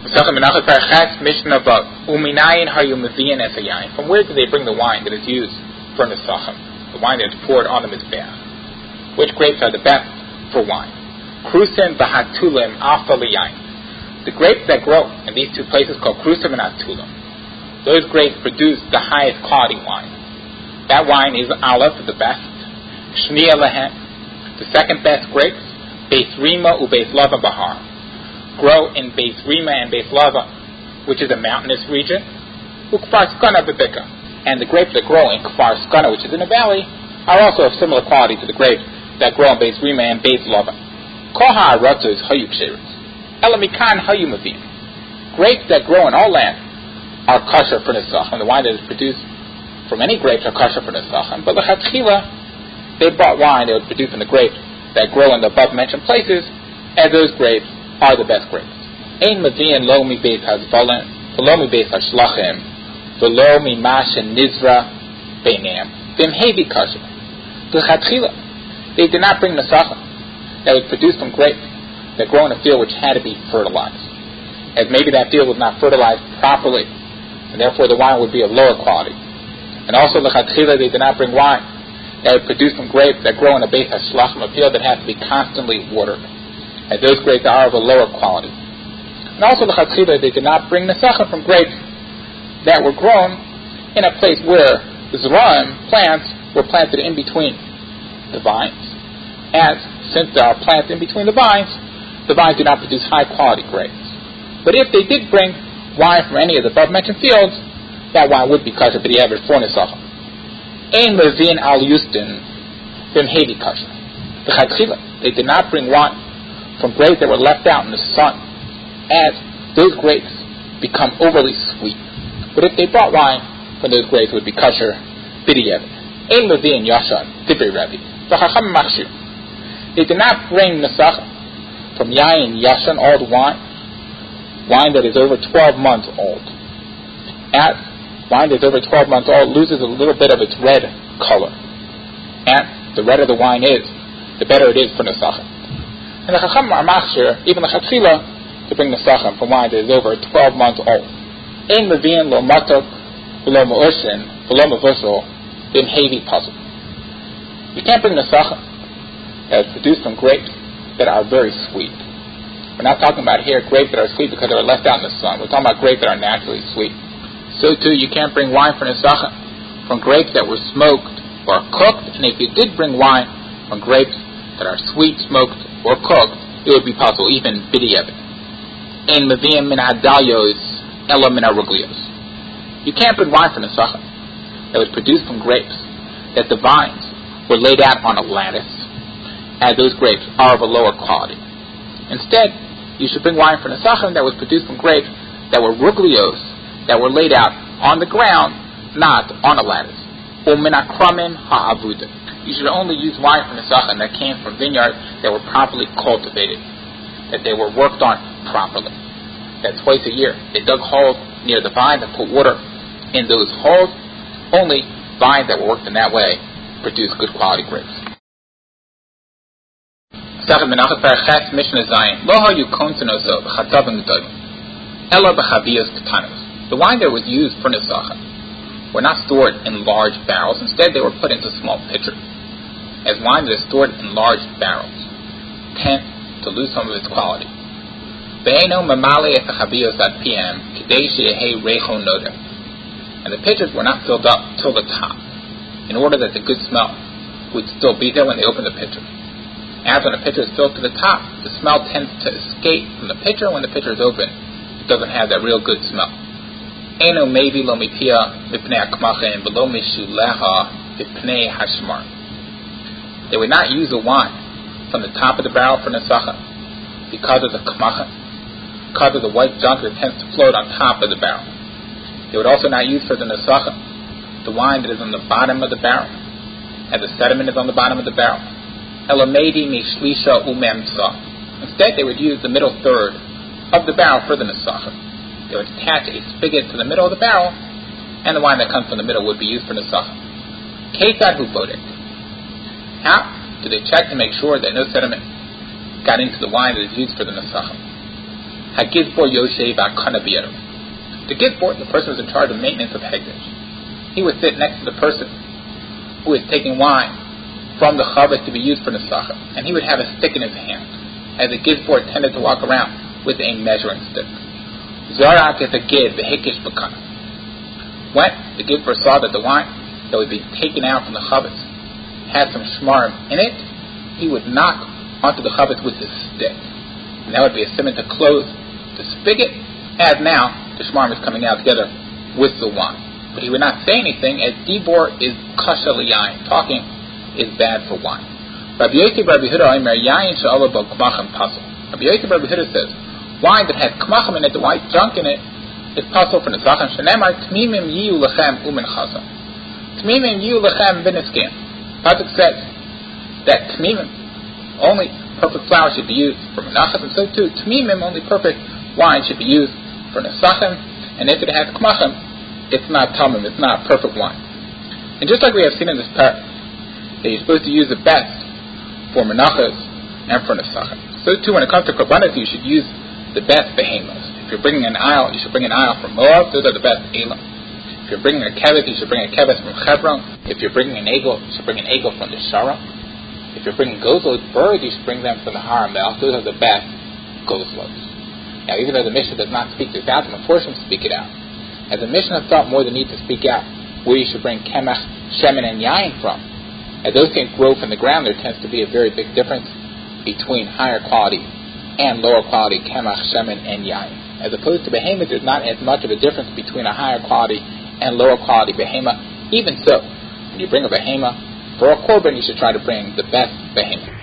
From where do they bring the wine that is used for nesachim? The wine that is poured on the mizbeach. Which grapes are the best for wine? Krusim v'hatulim alpha liyayin. The grapes that grow in these two places called Krusim and Hatulim, those grapes produce the highest quality wine. That wine is Aleph, the best. Shniya lehen, the second best grapes. Beis Rima u'Beis Lava Bahar, grow in Beis Rima and Beis Lava, which is a mountainous region. Ukfar Skana b'Bika, and the grapes that grow in Kfar Skana, which is in a valley, are also of similar quality to the grapes that grow in Beis Rima and Beis Lava. Kol ha'aratzos hayu ksheros, elamikan hayu mavim. Grapes that grow in all land are kosher for nesachim. The wine that is produced from any grapes are kosher for nesachim. But lechatchila, they bought wine that was produced from the grapes that grow in the above mentioned places, and those grapes are the best grapes. Ein maviin lo mi beis hazvalim, v'lo mi beis hashlachim, v'lo mi masha nizra beinam, v'imhevi kosher. Lechatchila, they did not bring nesachim that was produced from grapes that grow in a field which had to be fertilized, as maybe that field was not fertilized properly, and therefore the wine would be of lower quality. And also lechatchila, they did not bring wine that was produced from grapes that grow in a beis hashlachim, a field that has to be constantly watered, and those grapes are of a lower quality. And also lechatchila, they did not bring nesachim from grapes that were grown in a place where the zeraim plants were planted in between the vines, as since there are plants in between the vines do not produce high quality grapes. But if they did bring wine from any of the above mentioned fields, that wine would be kosher for the average for nesachim. Ein levin al yustin v'imhevi kosher. The chatchila, they did not bring wine from grapes that were left out in the sun, as those grapes become overly sweet. But if they brought wine from those grapes, it would be kosher b'diavad. Ein levin yashan divrei Rabbi v'chacham machshir. They did not bring nesachim from yayin yashan, old wine that is over 12 months old. As wine that's over 12 months old loses a little bit of its red color, and the redder the wine is, the better it is for nesachim. And the chacham are machshir, even the chatchila, to bring nesachim from wine that is over 12 months old. Ein levian lo matok v'lo me'ushin v'lo mevusel b'imhevi puzzle. You can't bring nesachim that is produced from grapes that are very sweet. We're not talking about here grapes that are sweet because they were left out in the sun. We're talking about grapes that are naturally sweet. So too, you can't bring wine for nesachim from grapes that were smoked or cooked. And if you did bring wine from grapes that are sweet, smoked, or cooked, it would be possible, even b'diavad. Ein meviim min hadalyos ela min haruglios. You can't bring wine for nesachim that was produced from grapes that the vines were laid out on a lattice, as those grapes are of a lower quality. Instead, you should bring wine for nesachim that was produced from grapes that were ruglios, that were laid out on the ground, not on a lattice. U'min akramim ha'avuda. You should only use wine from nesachim that came from vineyards that were properly cultivated, that they were worked on properly. That twice a year they dug holes near the vines and put water in those holes. Only vines that were worked in that way produce good quality grapes. The wine that was used for nesachim were not stored in large barrels. Instead, they were put into small pitchers, as wine that is stored in large barrels tends to lose some of its quality. And the pitchers were not filled up till the top, in order that the good smell would still be there when they opened the pitcher. As when a pitcher is filled to the top, the smell tends to escape from the pitcher. When the pitcher is open, it doesn't have that real good smell. They would not use the wine from the top of the barrel for nesachim because of the kmachin, because of the white junk that tends to float on top of the barrel. They would also not use for the nesachim the wine that is on the bottom of the barrel, as the sediment is on the bottom of the barrel. Instead, they would use the middle third of the barrel for the nesachim. They would attach a spigot to the middle of the barrel, and the wine that comes from the middle would be used for nesachim. Ketzad hu bodek. How do they check to make sure that no sediment got into the wine that is used for the nesachim? Hagizbor Yoshev Akanabiyadu. The Gizbor, the person who's in charge of maintenance of Hekdesh, he would sit next to the person who is taking wine from the chavetz to be used for Nesachim, and he would have a stick in his hand, as the Gizbor tended to walk around with a measuring stick. Zarak is a gid, the hikish bakana. When the Gizbor saw that the wine that would be taken out from the chavetz had some shmarim in it, he would knock onto the chavetz with his stick, and that would be a siman to close the spigot, as now the shmarim is coming out together with the wine. But he would not say anything, as dibor is kasha liyayin. Talking is bad for wine. Rabbi Yosef Rabbi Huda Omer yayin she'ala bo k'machim pasul. Rabbi Yosef Rabbi Huda says, wine that has k'machim in it, the white junk in it, is pasul for nesachim. Shenemar tmimim yiyu lechem umin chasam. Tmimim yiyu lechem v'niskin. Pasuk says that tmimim, only perfect flour should be used for menachas, and so too tmimim, only perfect wine should be used for nesachim. And if it has k'machim, it's not tamim, it's not perfect wine. And just like we have seen in this parak, that you're supposed to use the best for menachas and for nesachim, so too when it comes to korbanos, you should use the best behemoths. If you're bringing an aisle, you should bring an aisle from Moab. Those are the best elam. If you're bringing a keves, you should bring a keves from Hebron. If you're bringing an eagle, you should bring an eagle from the Sharon. If you're bringing gozlos, birds, you should bring them from the Haramel. Those are the best gozlos. Now, even though the Mishnah does not speak this out, the Meforshim speak it out. As the Mishnah thought more the need to speak out where you should bring kemach, shemen, and yayin from. As those things grow from the ground, there tends to be a very big difference between higher quality and lower quality kemach, shemen, and yayin. As opposed to behemoth, there's not as much of a difference between a higher quality and lower quality behemoth. Even so, when you bring a behemoth for a korban, you should try to bring the best behemoth.